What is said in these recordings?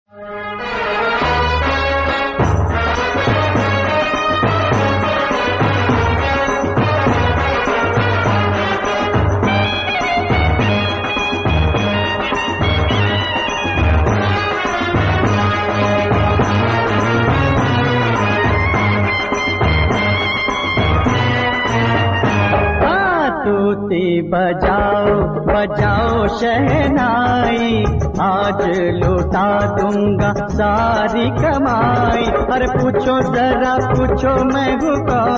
बजाओ बजाओ शहनाई, आज लुटा दूंगा सारी कमाई। अरे पूछो जरा पूछो मैं हूँ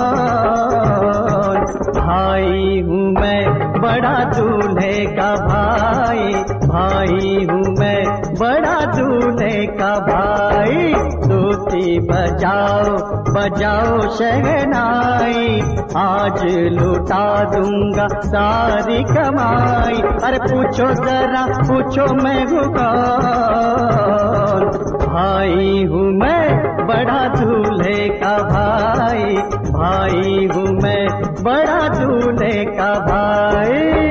कौन, भाई हूँ मैं बड़ा दूल्हे का भाई, भाई हूँ मैं बड़ा दूल्हे का भाई। तूती बजाओ बजाओ शहनाई, आज लुटा दूंगा सारी कमाई। अरे पूछो जरा पूछो मैं हूँ कौन, भाई हूँ मैं बड़ा दूल्हे का भाई, भाई हूँ मैं बड़ा दूल्हे का भाई।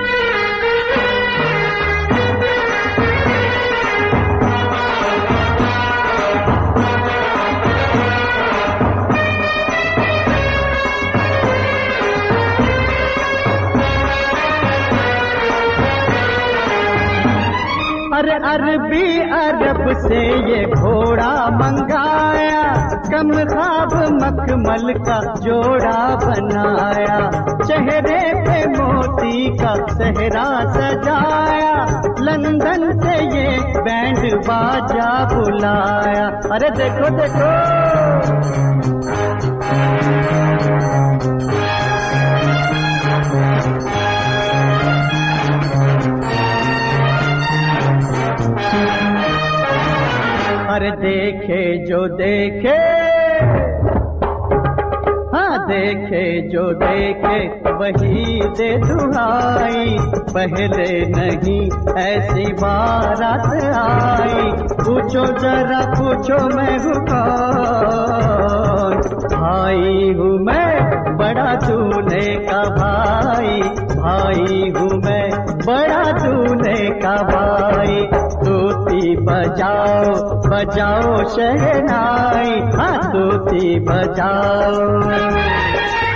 अरे अरबी अरब से ये घोड़ा मंगाया, कम ख्वाब मखमल का जोड़ा बनाया। चेहरे पे मोती का सेहरा सजाया, लंदन से ये बैंड बाजा बुलाया। अरे देखो देखो अरे देखे जो देखे, हाँ देखे जो देखे वही दे दुहाई। पहले नहीं ऐसी बारात आई, पूछो जरा पूछो मैं हूँ कौन, भाई हूँ मैं बड़ा दूल्हे का भाई, भाई हूँ मैं बड़ा दूल्हे का भाई। तूती बजाओ बजाओ शहनाई, हाँ तूती बजाओ।